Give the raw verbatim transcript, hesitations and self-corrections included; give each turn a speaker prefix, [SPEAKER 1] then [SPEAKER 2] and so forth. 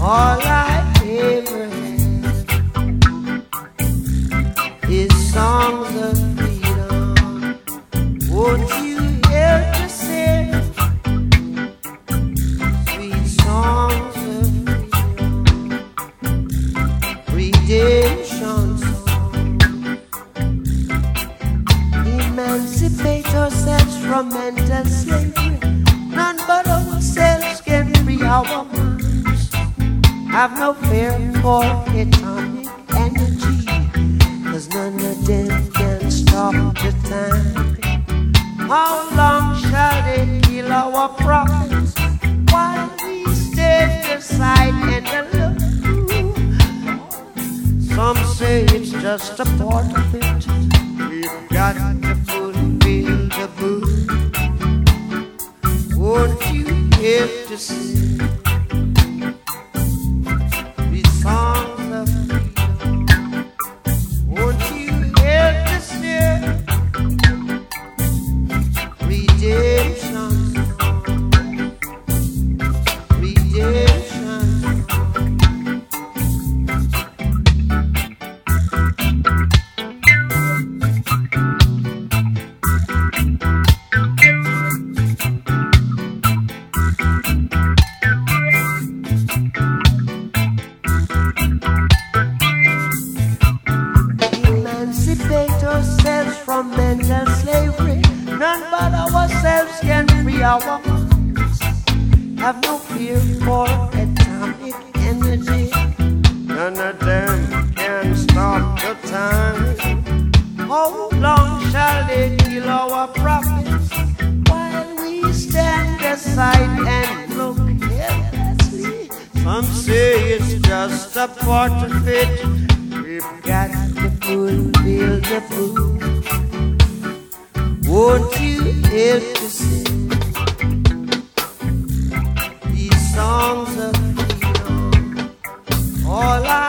[SPEAKER 1] All I ever had is songs of freedom. Won't you help to sing sweet songs of freedom, redemption songs? Emancipate ourselves from mental slavery. None but ourselves can free our minds. Have no fear for atomic energy, 'cause none of them can stop the time. How long shall they kill our prophets while we stand aside and look? Some say it's just a part of it. We've got to fulfill the book. Won't you help to sing these songs of freedom? Won't you help to sing redemption, redemption? Emancipate ourselves from mental slavery. None but ourselves can free our minds. Have no fear for atomic energy. None of them can stop the time. How long shall they kill our prophets while we stand aside and look helplessly? Some say it's just a part of it. We've got to fulfill the book. Won't you help to sing these songs of freedom? All I